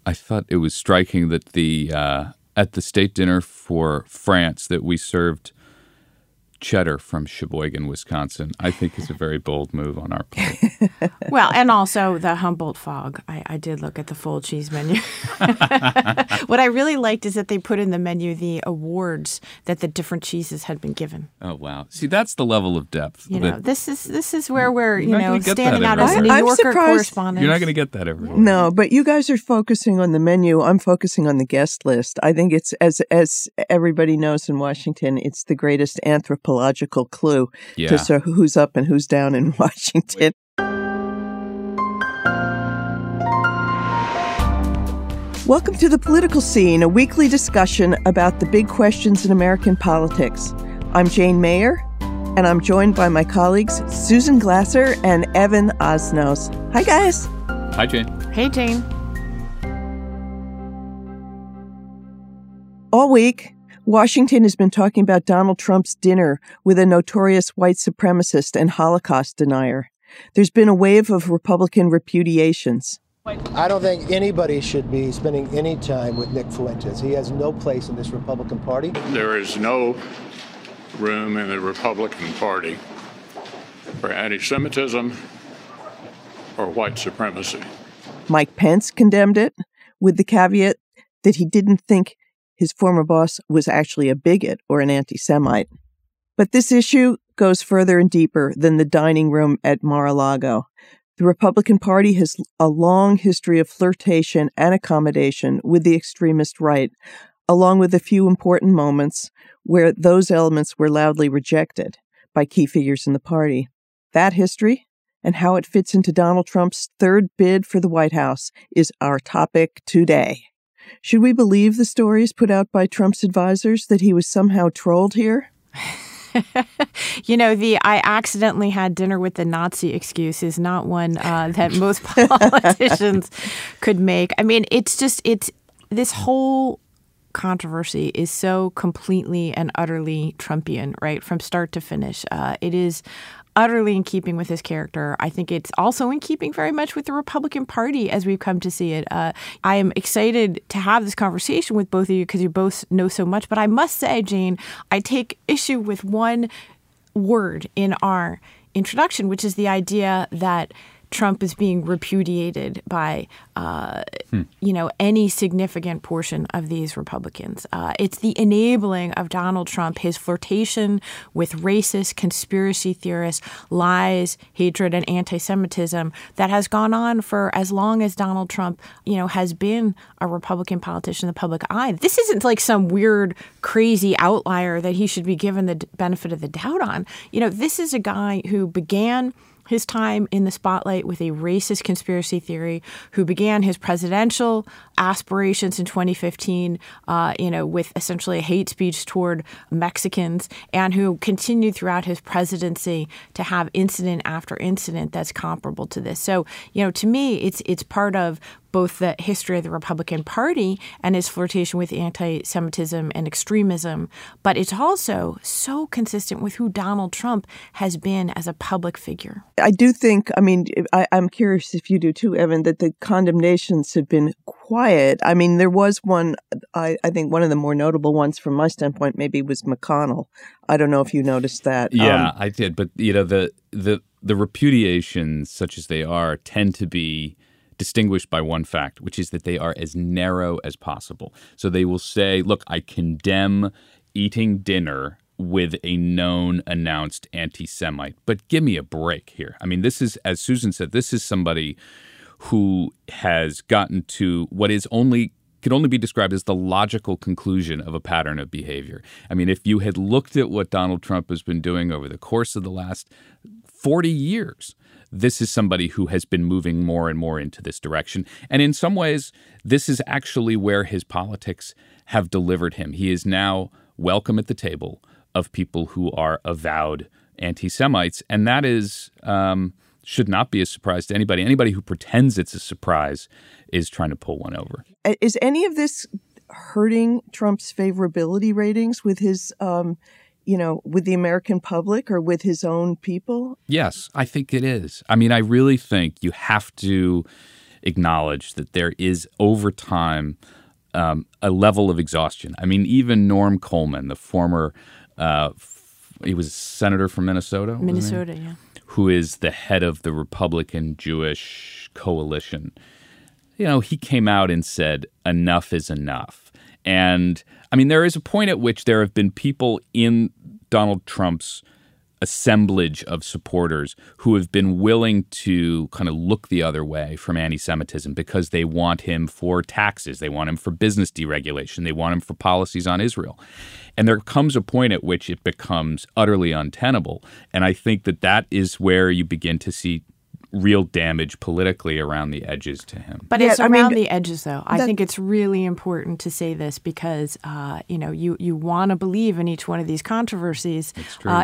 I thought it was striking that at the state dinner for France that we served cheddar from Sheboygan, Wisconsin, I think is a very bold move on our part. Well, and also the Humboldt Fog. I did look at the full cheese menu. What I really liked is that they put in the menu the awards that the different cheeses had been given. Oh, wow. See, that's the level of depth. This is where we're, that standing out as a everywhere. New Yorker surprised. correspondent. You're not going to get that everywhere. No, but you guys are focusing on the menu. I'm focusing on the guest list. I think it's, as everybody knows in Washington, it's the greatest anthropological clue to who's up and who's down in Washington. Welcome to The Political Scene, a weekly discussion about the big questions in American politics. I'm Jane Mayer, and I'm joined by my colleagues Susan Glasser and Evan Osnos. Hi, guys. Hi, Jane. Hey, Jane. All week, Washington has been talking about Donald Trump's dinner with a notorious white supremacist and Holocaust denier. There's been a wave of Republican repudiations. I don't think anybody should be spending any time with Nick Fuentes. He has no place in this Republican Party. There is no room in the Republican Party for anti-Semitism or white supremacy. Mike Pence condemned it with the caveat that he didn't think his former boss was actually a bigot or an anti-Semite. But this issue goes further and deeper than the dining room at Mar-a-Lago. The Republican Party has a long history of flirtation and accommodation with the extremist right, along with a few important moments where those elements were loudly rejected by key figures in the party. That history and how it fits into Donald Trump's third bid for the White House is our topic today. Should we believe the stories put out by Trump's advisors that he was somehow trolled here? I accidentally had dinner with the Nazi excuse is not one that most politicians could make. I mean, it's this whole controversy is so completely and utterly Trumpian, right, from start to finish. It is utterly in keeping with his character. I think it's also in keeping very much with the Republican Party as we've come to see it. I am excited to have this conversation with both of you because you both know so much. But I must say, Jane, I take issue with one word in our introduction, which is the idea that Trump is being repudiated by, any significant portion of these Republicans. It's the enabling of Donald Trump, his flirtation with racist conspiracy theorists, lies, hatred, and anti-Semitism that has gone on for as long as Donald Trump, has been a Republican politician in the public eye. This isn't like some weird, crazy outlier that he should be given the benefit of the doubt on. This is a guy who began his time in the spotlight with a racist conspiracy theory, who began his presidential aspirations in 2015, with essentially a hate speech toward Mexicans, and who continued throughout his presidency to have incident after incident that's comparable to this. So, to me, it's part of both the history of the Republican Party and his flirtation with anti-Semitism and extremism, but it's also so consistent with who Donald Trump has been as a public figure. I do think, I'm curious if you do too, Evan, that the condemnations have been quiet. I mean, there was one, I think one of the more notable ones from my standpoint maybe was McConnell. I don't know if you noticed that. Yeah, I did. But, the repudiations, such as they are, tend to be distinguished by one fact, which is that they are as narrow as possible. So they will say, look, I condemn eating dinner with a known announced anti-Semite, but give me a break here. I mean, this is, as Susan said, this is somebody who has gotten to what could only be described as the logical conclusion of a pattern of behavior. I mean, if you had looked at what Donald Trump has been doing over the course of the last 40 years, this is somebody who has been moving more and more into this direction. And in some ways, this is actually where his politics have delivered him. He is now welcome at the table of people who are avowed anti-Semites. And that is should not be a surprise to anybody. Anybody who pretends it's a surprise is trying to pull one over. Is any of this hurting Trump's favorability ratings with his with the American public or with his own people? Yes, I think it is. I mean, I really think you have to acknowledge that there is over time a level of exhaustion. I mean, even Norm Coleman, the former, he was a senator from Minnesota. Minnesota, yeah. Who is the head of the Republican Jewish coalition. You know, he came out and said, enough is enough. And I mean, there is a point at which there have been people in Donald Trump's assemblage of supporters who have been willing to kind of look the other way from anti-Semitism because they want him for taxes, they want him for business deregulation, they want him for policies on Israel. And there comes a point at which it becomes utterly untenable. And I think that that is where you begin to see real damage politically around the edges to him. But it's around the edges, though. I think it's really important to say this because, you want to believe in each one of these controversies. That's true.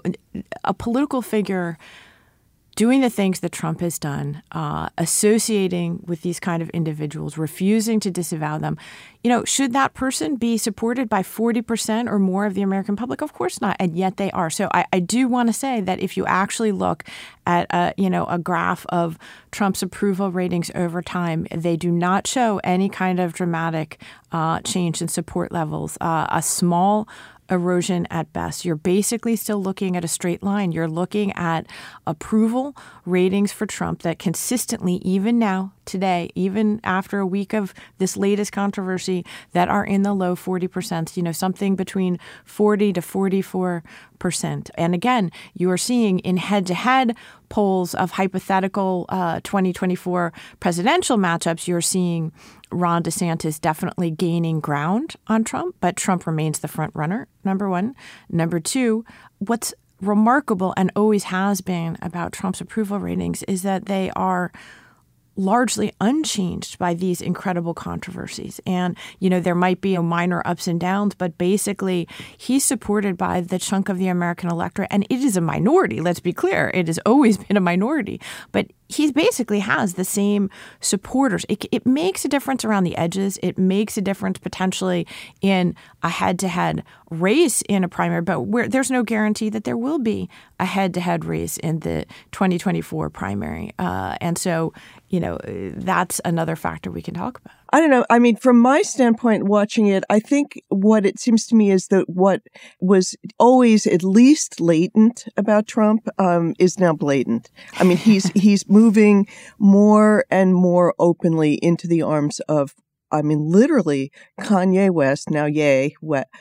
A political figure doing the things that Trump has done, associating with these kind of individuals, refusing to disavow them, should that person be supported by 40% or more of the American public? Of course not, and yet they are. So I do want to say that if you actually look at a graph of Trump's approval ratings over time, they do not show any kind of dramatic change in support levels. A small erosion at best. You're basically still looking at a straight line. You're looking at approval ratings for Trump that consistently, even now, today, even after a week of this latest controversy, that are in the low 40%, something between 40 to 44%. And again, you are seeing in head-to-head polls of hypothetical 2024 presidential matchups, you're seeing Ron DeSantis definitely gaining ground on Trump, but Trump remains the front runner, number one. Number two, what's remarkable and always has been about Trump's approval ratings is that they are largely unchanged by these incredible controversies. And, there might be minor ups and downs, but basically he's supported by the chunk of the American electorate. And it is a minority, let's be clear. It has always been a minority. But he basically has the same supporters. It makes a difference around the edges. It makes a difference potentially in a head-to-head race in a primary, but there's no guarantee that there will be a head-to-head race in the 2024 primary. And so, that's another factor we can talk about. I don't know. I mean, from my standpoint, watching it, I think what it seems to me is that what was always at least latent about Trump is now blatant. I mean, he's moving more and more openly into the arms of, literally Kanye West, now Ye,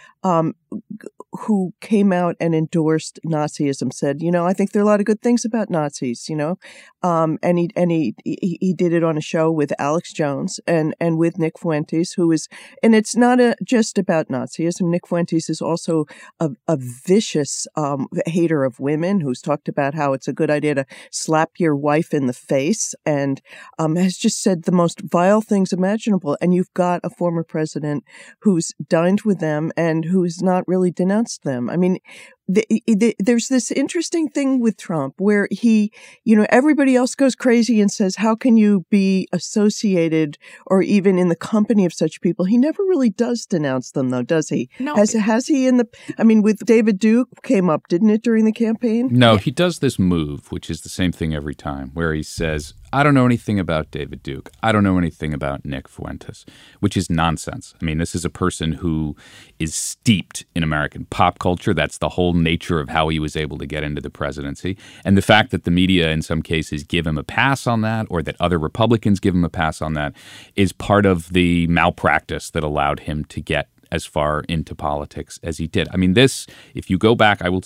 who came out and endorsed Nazism, said, I think there are a lot of good things about Nazis, and he did it on a show with Alex Jones and with Nick Fuentes, and it's not just about Nazism. Nick Fuentes is also a vicious hater of women who's talked about how it's a good idea to slap your wife in the face and has just said the most vile things imaginable. And you've got a former president who's dined with them and who's not really denounced them. I mean, there's this interesting thing with Trump where he, everybody else goes crazy and says, how can you be associated or even in the company of such people? He never really does denounce them, though, does he? No. Has he with David Duke came up, didn't it, during the campaign? No, he does this move, which is the same thing every time, where he says, I don't know anything about David Duke. I don't know anything about Nick Fuentes, which is nonsense. I mean, this is a person who is steeped in American pop culture. That's the whole nature of how he was able to get into the presidency. And the fact that the media in some cases give him a pass on that, or that other Republicans give him a pass on that, is part of the malpractice that allowed him to get as far into politics as he did. I mean, if you go back to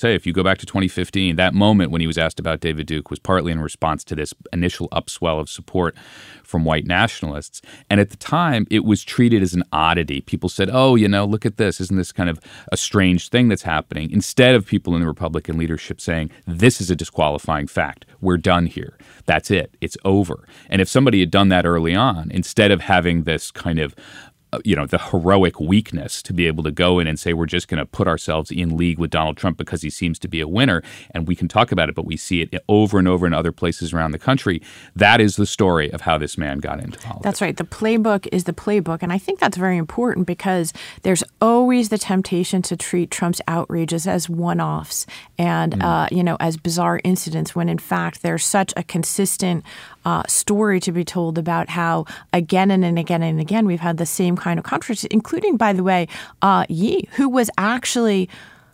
2015, that moment when he was asked about David Duke was partly in response to this initial upswell of support from white nationalists. And at the time, it was treated as an oddity. People said, look at this. Isn't this kind of a strange thing that's happening? Instead of people in the Republican leadership saying, this is a disqualifying fact. We're done here. That's it. It's over. And if somebody had done that early on, instead of having this kind of the heroic weakness to be able to go in and say we're just going to put ourselves in league with Donald Trump because he seems to be a winner, and we can talk about it, but we see it over and over in other places around the country. That is the story of how this man got into politics. That's right. The playbook is the playbook, and I think that's very important because there's always the temptation to treat Trump's outrages as one-offs and as bizarre incidents when in fact there's such a consistent story to be told about how again and again and again we've had the same kind of controversy, including, by the way, Yi, who was actually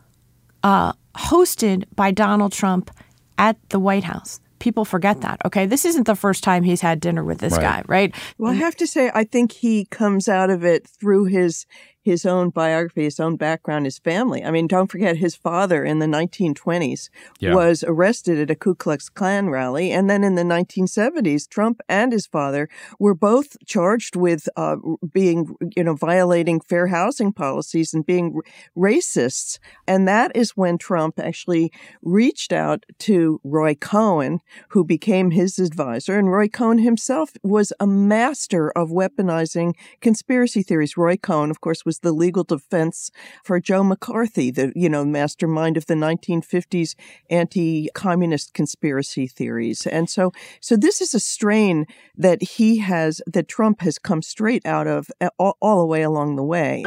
hosted by Donald Trump at the White House. People forget that. Okay, this isn't the first time he's had dinner with this guy, right? Well, I have to say, I think he comes out of it through his own biography, his own background, his family. I mean, don't forget his father in the 1920s was arrested at a Ku Klux Klan rally. And then in the 1970s, Trump and his father were both charged with being, violating fair housing policies and being racists. And that is when Trump actually reached out to Roy Cohn, who became his advisor. And Roy Cohn himself was a master of weaponizing conspiracy theories. Roy Cohn, of course, was the legal defense for Joe McCarthy, the mastermind of the 1950s anti-communist conspiracy theories. And so this is a strain that that Trump has come straight out of all the way along the way.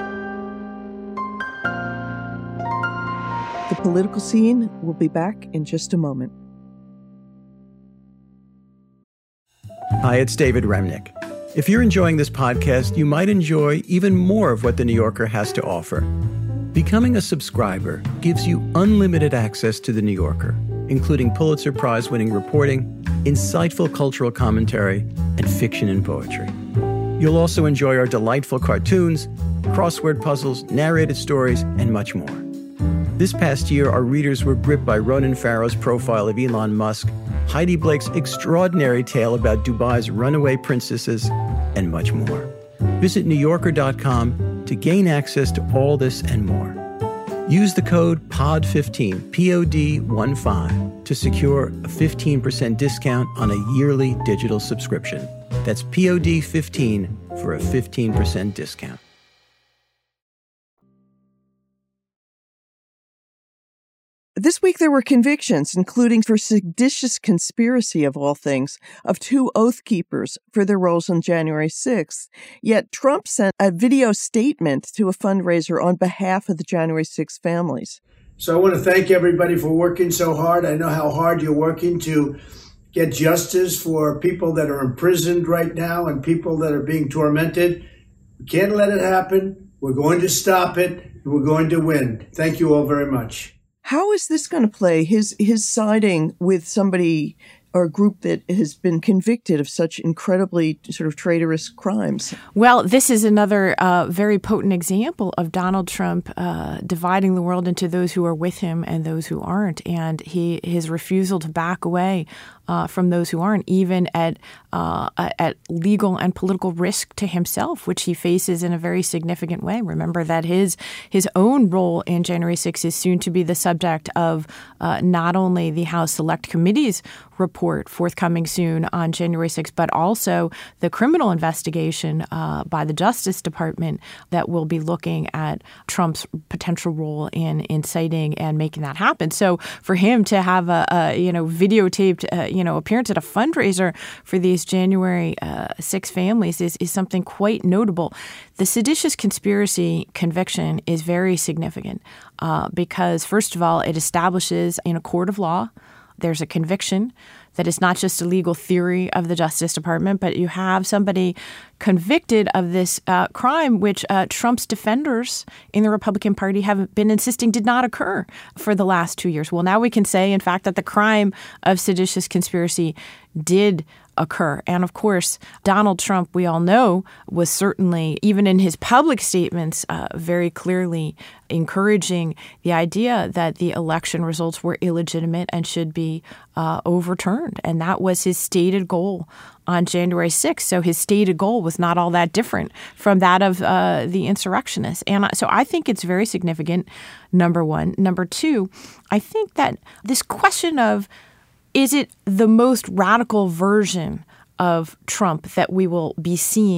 The political scene will be back in just a moment. Hi, it's David Remnick. If you're enjoying this podcast, you might enjoy even more of what The New Yorker has to offer. Becoming a subscriber gives you unlimited access to The New Yorker, including Pulitzer Prize-winning reporting, insightful cultural commentary, and fiction and poetry. You'll also enjoy our delightful cartoons, crossword puzzles, narrated stories, and much more. This past year, our readers were gripped by Ronan Farrow's profile of Elon Musk, Heidi Blake's extraordinary tale about Dubai's runaway princesses, and much more. Visit NewYorker.com to gain access to all this and more. Use the code POD15, POD15, to secure a 15% discount on a yearly digital subscription. That's POD15 for a 15% discount. This week there were convictions, including for seditious conspiracy, of all things, of 2 Oath Keepers for their roles on January 6th. Yet Trump sent a video statement to a fundraiser on behalf of the January 6th families. So I want to thank everybody for working so hard. I know how hard you're working to get justice for people that are imprisoned right now and people that are being tormented. We can't let it happen. We're going to stop it, and we're going to win. Thank you all very much. How is this going to play, his siding with somebody or a group that has been convicted of such incredibly sort of traitorous crimes? Well, this is another very potent example of Donald Trump dividing the world into those who are with him and those who aren't. And his refusal to back away from those who aren't, even at legal and political risk to himself, which he faces in a very significant way. Remember that his own role in January 6th is soon to be the subject of not only the House Select Committee's report forthcoming soon on January 6th, but also the criminal investigation by the Justice Department that will be looking at Trump's potential role in inciting and making that happen. So for him to have a videotaped appearance at a fundraiser for these January 6 families is something quite notable. The seditious conspiracy conviction is very significant because, first of all, it establishes in a court of law there's a conviction that is not just a legal theory of the Justice Department, but you have somebody convicted of this crime, which Trump's defenders in the Republican Party have been insisting did not occur for the last 2 years. Well, now we can say, in fact, that the crime of seditious conspiracy did occur. And of course, Donald Trump, we all know, was certainly, even in his public statements, very clearly encouraging the idea that the election results were illegitimate and should be overturned. And that was his stated goal on January 6th. So his stated goal was not all that different from that of the insurrectionists. And so I think it's very significant, number one. Number two, I think that this question of, is it the most radical version of Trump that we will be seeing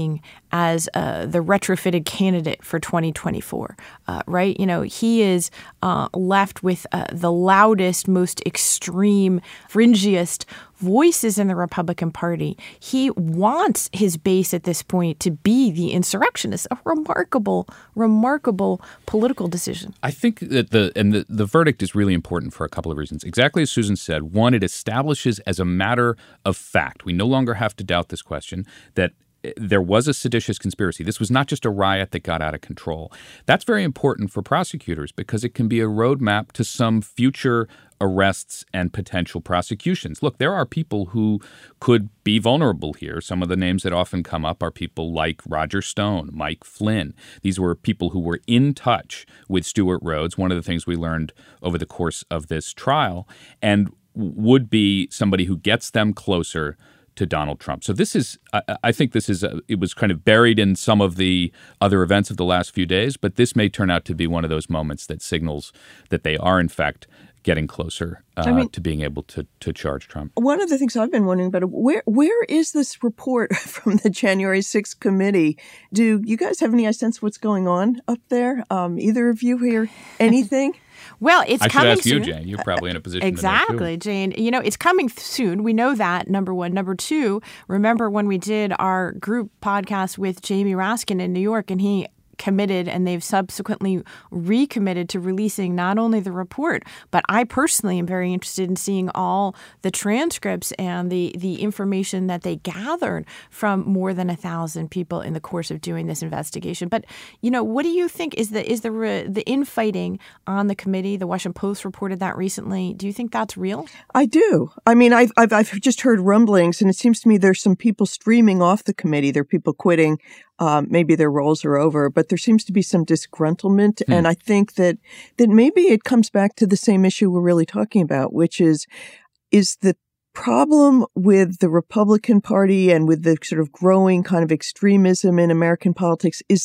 as the retrofitted candidate for 2024, right? He is left with the loudest, most extreme, fringiest voices in the Republican Party. He wants his base at this point to be the insurrectionists. A remarkable, remarkable political decision. I think that the verdict is really important for a couple of reasons. Exactly as Susan said, one, it establishes as a matter of fact, we no longer have to doubt this question, that there was a seditious conspiracy. This was not just a riot that got out of control. That's very important for prosecutors because it can be a roadmap to some future arrests and potential prosecutions. Look, there are people who could be vulnerable here. Some of the names that often come up are people like Roger Stone, Mike Flynn. These were people who were in touch with Stewart Rhodes, one of the things we learned over the course of this trial, and would be somebody who gets them closer to Donald Trump. So this is, I think this is, it was kind of buried in some of the other events of the last few days, but this may turn out to be one of those moments that signals that they are, in fact, getting closer to being able to charge Trump. One of the things I've been wondering about, where is this report from the January 6th committee? Do you guys have any sense of what's going on up there? Either of you hear anything? Well, it's coming soon. I should ask you, Jane. You're probably in a position exactly, to know, too. Jane. It's coming soon. We know that, number one. Number two, remember when we did our group podcast with Jamie Raskin in New York, and he committed, and they've subsequently recommitted to releasing not only the report, but I personally am very interested in seeing all the transcripts and the information that they gathered from more than 1,000 people in the course of doing this investigation. But, what do you think is the infighting on the committee? The Washington Post reported that recently. Do you think that's real? I do. I mean, I've just heard rumblings, and it seems to me there's some people streaming off the committee. There are people quitting. Maybe their roles are over, but there seems to be some disgruntlement. And I think that maybe it comes back to the same issue we're really talking about, which is the problem with the Republican Party and with the sort of growing kind of extremism in American politics, is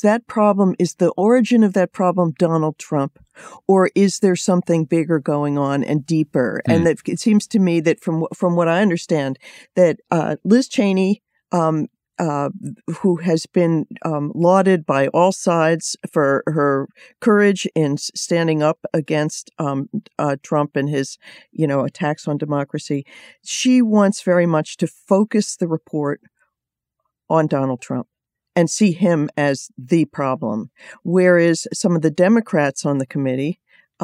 the origin of that problem Donald Trump? Or is there something bigger going on and deeper? And that it seems to me that from what I understand, that Liz Cheney, who has been lauded by all sides for her courage in standing up against Trump and his, attacks on democracy. She wants very much to focus the report on Donald Trump and see him as the problem, whereas some of the Democrats on the committee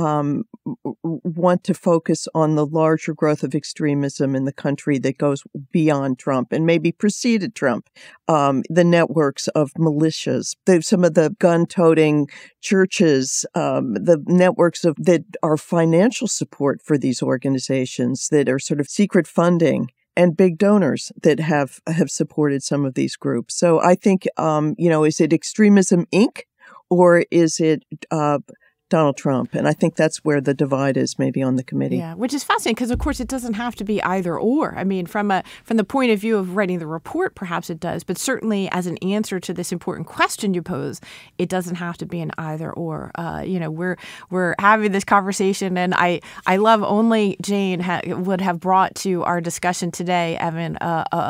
want to focus on the larger growth of extremism in the country that goes beyond Trump and maybe preceded Trump. The networks of militias, some of the gun-toting churches, the networks that are financial support for these organizations that are sort of secret funding, and big donors that have supported some of these groups. So I think, is it Extremism Inc. or is it Donald Trump? And I think that's where the divide is maybe on the committee. Yeah, which is fascinating because, of course, it doesn't have to be either or. I mean, from the point of view of writing the report, perhaps it does. But certainly as an answer to this important question you pose, it doesn't have to be an either or. We're having this conversation, and I love only Jane would have brought to our discussion today, Evan,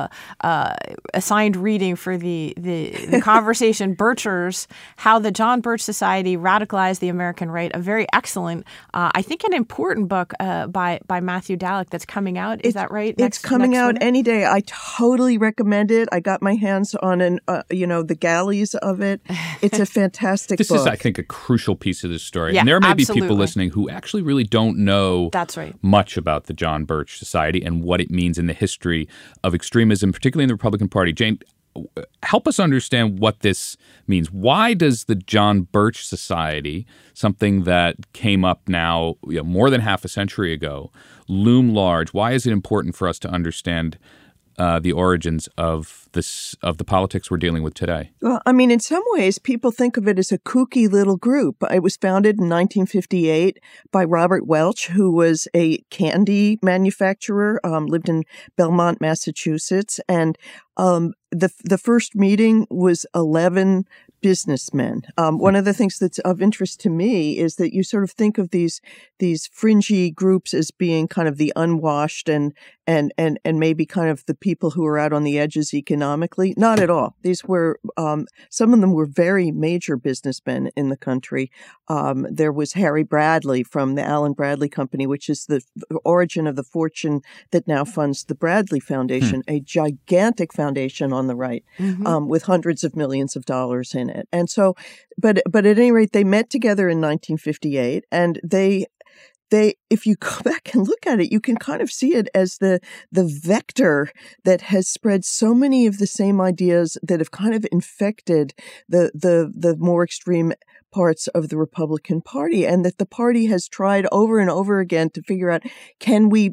assigned reading for the conversation, Birchers, How the John Birch Society Radicalized the American Right, a very excellent, I think an important book by Matthew Dallek that's coming out. Is that right? It's coming out any day. I totally recommend it. I got my hands on the galleys of it. It's a fantastic book. This is, I think, a crucial piece of this story. Yeah, and there may absolutely. be people listening who actually really don't know much about the John Birch Society and what it means in the history of extremism, particularly in the Republican Party. Jane, help us understand what this means. Why does the John Birch Society, something that came up now more than half a century ago, loom large? Why is it important for us to understand the origins of the politics we're dealing with today? Well, I mean, in some ways, people think of it as a kooky little group. It was founded in 1958 by Robert Welch, who was a candy manufacturer, lived in Belmont, Massachusetts, and the first meeting was 11 businessmen. One of the things that's of interest to me is that you sort of think of these fringy groups as being kind of the unwashed and and maybe kind of the people who were out on the edges economically. Not at all. These were, some of them were very major businessmen in the country. There was Harry Bradley from the Allen Bradley Company, which is the origin of the fortune that now funds the Bradley Foundation, a gigantic foundation on the right, with hundreds of millions of dollars in it. And so, but at any rate, they met together in 1958, and they, if you go back and look at it, you can kind of see it as the vector that has spread so many of the same ideas that have kind of infected the more extreme parts of the Republican Party, and that the party has tried over and over again to figure out, can we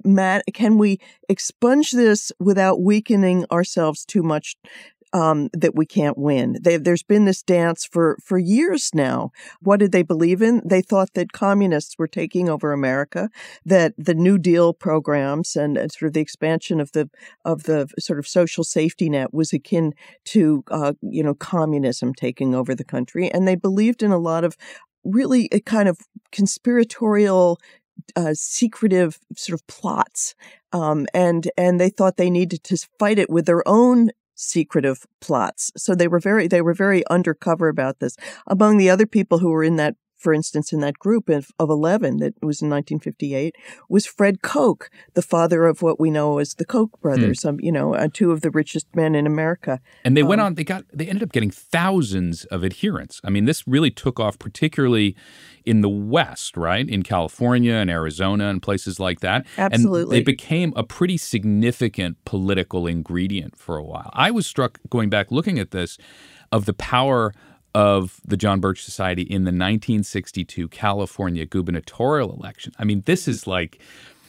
expunge this without weakening ourselves too much, that we can't win. There's been this dance for years now. What did they believe in? They thought that communists were taking over America, that the New Deal programs and sort of the expansion of the sort of social safety net was akin to communism taking over the country, and they believed in a lot of really a kind of conspiratorial, secretive sort of plots, and they thought they needed to fight it with their own secretive plots. So they were very undercover about this. Among the other people who were in that, for instance, in that group of 11 that was in 1958, was Fred Koch, the father of what we know as the Koch brothers, two of the richest men in America. And they went on, they ended up getting thousands of adherents. I mean, this really took off, particularly in the West, right? In California and Arizona and places like that. Absolutely. And they became a pretty significant political ingredient for a while. I was struck, going back looking at this, of the power of the John Birch Society in the 1962 California gubernatorial election. I mean, this is like,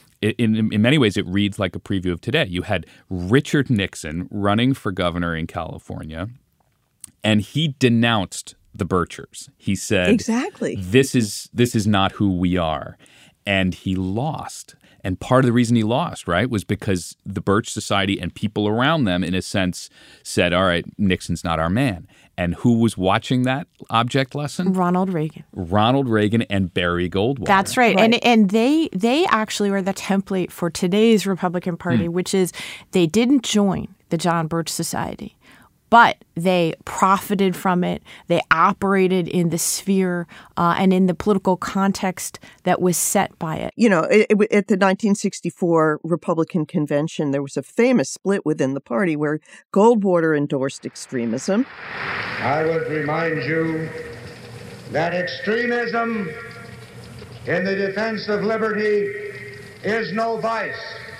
in many ways, it reads like a preview of today. You had Richard Nixon running for governor in California, and he denounced the Birchers. He said, exactly, this is not who we are. And he lost. And part of the reason he lost, right, was because the Birch Society and people around them, in a sense, said, all right, Nixon's not our man. And who was watching that object lesson? Ronald Reagan. Ronald Reagan and Barry Goldwater. That's right. And they actually were the template for today's Republican Party, which is they didn't join the John Birch Society, but they profited from it. They operated in the sphere and in the political context that was set by it. You know, at the 1964 Republican convention, there was a famous split within the party where Goldwater endorsed extremism. I would remind you that extremism in the defense of liberty is no vice.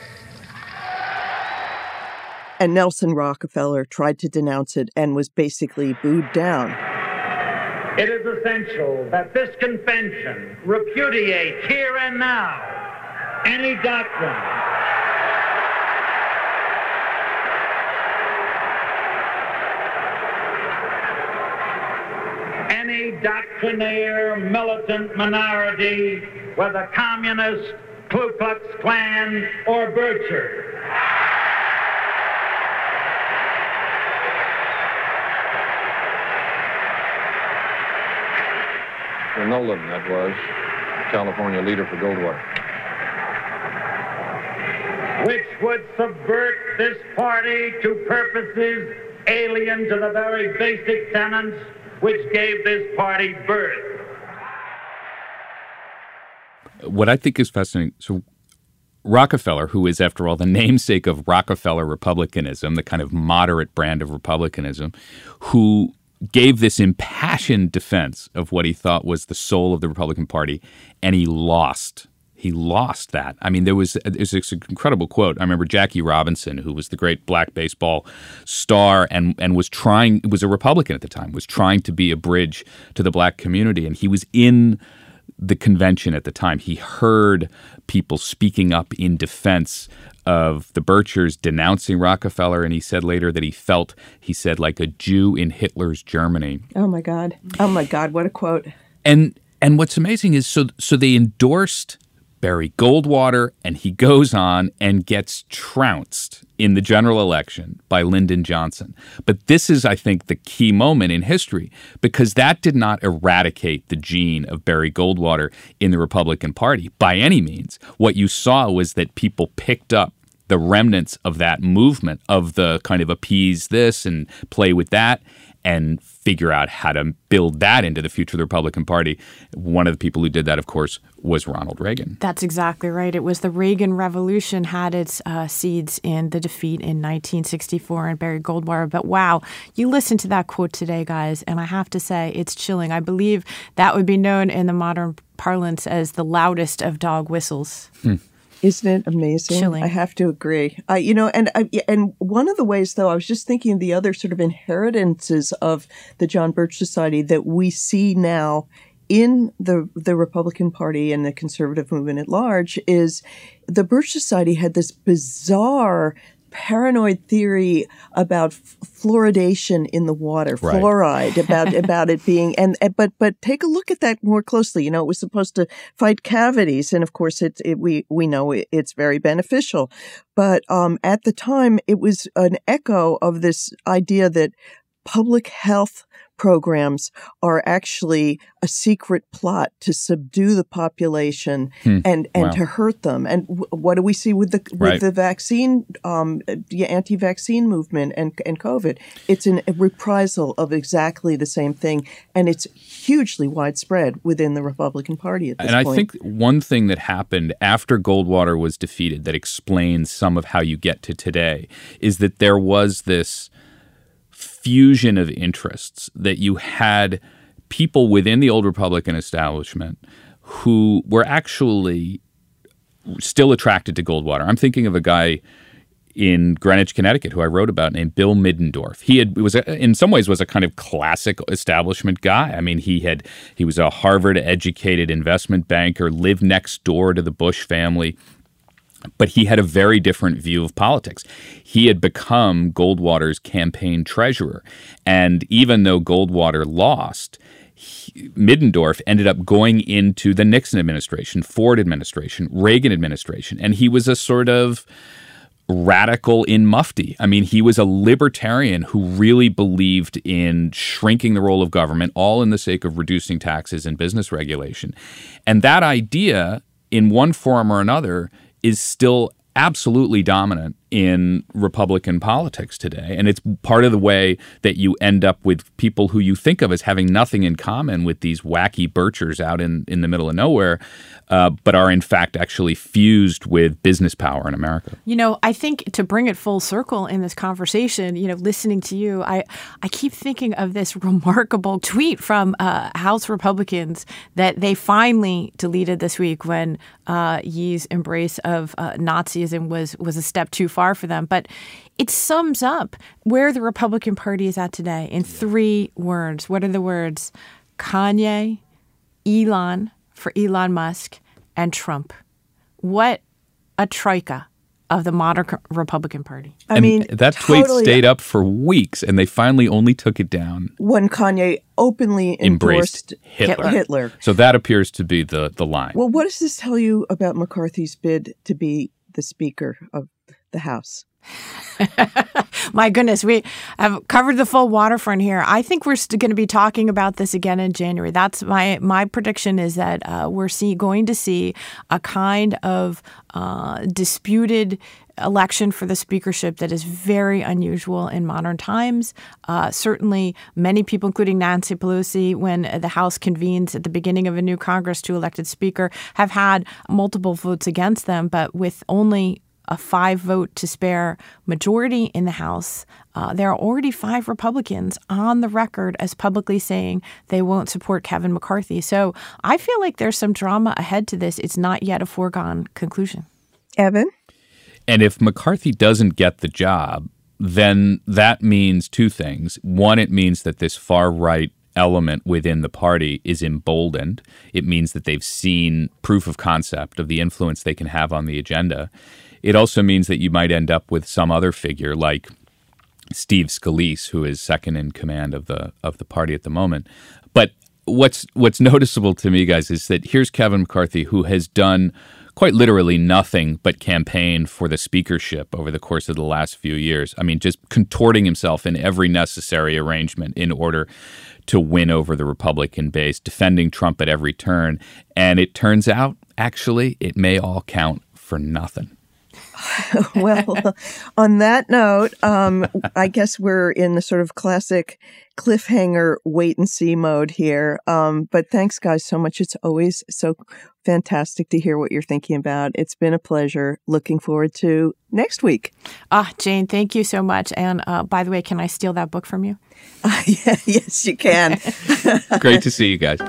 And Nelson Rockefeller tried to denounce it and was basically booed down. It is essential that this convention repudiate here and now any doctrine doctrinaire militant minority, whether communist, Ku Klux Klan, or Bircher. Nolan, that was, California leader for Goldwater. Which would subvert this party to purposes alien to the very basic tenets which gave this party birth. What I think is fascinating, so Rockefeller, who is, after all, the namesake of Rockefeller Republicanism, the kind of moderate brand of Republicanism, who gave this impassioned defense of what he thought was the soul of the Republican Party, and he lost. He lost that. I mean, there's this incredible quote. I remember Jackie Robinson, who was the great black baseball star and was a Republican at the time, was trying to be a bridge to the black community, and he was in the convention at the time. He heard people speaking up in defense of the Birchers, denouncing Rockefeller, and he said later that he said, like a Jew in Hitler's Germany. Oh my God, what a quote. And what's amazing is so they endorsed Barry Goldwater, and he goes on and gets trounced in the general election by Lyndon Johnson. But this is, I think, the key moment in history, because that did not eradicate the gene of Barry Goldwater in the Republican Party by any means. What you saw was that people picked up the remnants of that movement, of the kind of appease this and play with that and figure out how to build that into the future of the Republican Party. One of the people who did that, of course, was Ronald Reagan. That's exactly right. It was the Reagan Revolution had its seeds in the defeat in 1964 and Barry Goldwater. But wow, you listen to that quote today, guys, and I have to say it's chilling. I believe that would be known in the modern parlance as the loudest of dog whistles. Isn't it amazing? Chilling. I have to agree. And one of the ways, though, I was just thinking of the other sort of inheritances of the John Birch Society that we see now in the Republican Party and the conservative movement at large is the Birch Society had this bizarre paranoid theory about fluoridation in the water, right. fluoride, about it being, but take a look at that more closely. It was supposed to fight cavities, and of course, we know it's very beneficial. But at the time, it was an echo of this idea that public health programs are actually a secret plot to subdue the population and Wow. to hurt them. And what do we see with the vaccine, the anti-vaccine movement and COVID? It's a reprisal of exactly the same thing, and it's hugely widespread within the Republican Party at this point. And I think one thing that happened after Goldwater was defeated that explains some of how you get to today is that there was this fusion of interests, that you had people within the old Republican establishment who were actually still attracted to Goldwater. I'm thinking of a guy in Greenwich, Connecticut, who I wrote about, named Bill Middendorf. In some ways was a kind of classic establishment guy. I mean, he was a Harvard-educated investment banker, lived next door to the Bush family. But he had a very different view of politics. He had become Goldwater's campaign treasurer. And even though Goldwater lost, Middendorf ended up going into the Nixon administration, Ford administration, Reagan administration. And he was a sort of radical in mufti. I mean, he was a libertarian who really believed in shrinking the role of government, all in the sake of reducing taxes and business regulation. And that idea, in one form or another, is still absolutely dominant in Republican politics today. And it's part of the way that you end up with people who you think of as having nothing in common with these wacky Birchers out in the middle of nowhere, but are in fact actually fused with business power in America. I think to bring it full circle in this conversation, listening to you, I keep thinking of this remarkable tweet from House Republicans that they finally deleted this week when Ye's embrace of Nazism was a step too far for them. But it sums up where the Republican Party is at today in 3 words. What are the words? Kanye, Elon for Elon Musk, and Trump. What a troika of the modern Republican Party. I mean, that tweet stayed up for weeks, and they finally only took it down when Kanye openly endorsed Hitler. So that appears to be the line. Well, what does this tell you about McCarthy's bid to be the Speaker of the House? My goodness, we have covered the full waterfront here. I think we're going to be talking about this again in January. That's my prediction is that we're going to see a kind of disputed election for the speakership that is very unusual in modern times. Certainly, many people, including Nancy Pelosi, when the House convenes at the beginning of a new Congress to elect its speaker, have had multiple votes against them, but with only a 5-vote to spare majority in the House, there are already 5 Republicans on the record as publicly saying they won't support Kevin McCarthy. So I feel like there's some drama ahead to this. It's not yet a foregone conclusion. Evan? And if McCarthy doesn't get the job, then that means 2 things. One, it means that this far-right element within the party is emboldened. It means that they've seen proof of concept of the influence they can have on the agenda. It also means that you might end up with some other figure like Steve Scalise, who is second in command of the party at the moment. But what's noticeable to me, guys, is that here's Kevin McCarthy, who has done quite literally nothing but campaign for the speakership over the course of the last few years. I mean, just contorting himself in every necessary arrangement in order to win over the Republican base, defending Trump at every turn. And it turns out, actually, it may all count for nothing. Well, on that note, I guess we're in the sort of classic cliffhanger wait and see mode here. But thanks, guys, so much. It's always so fantastic to hear what you're thinking about. It's been a pleasure. Looking forward to next week. Jane, thank you so much. And by the way, can I steal that book from you? Yes, you can. Great to see you guys.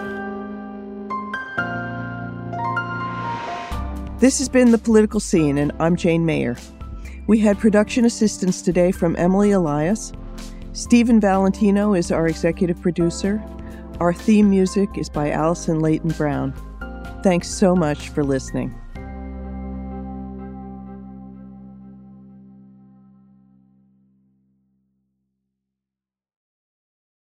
This has been The Political Scene, and I'm Jane Mayer. We had production assistance today from Emily Elias. Stephen Valentino is our executive producer. Our theme music is by Allison Leighton Brown. Thanks so much for listening.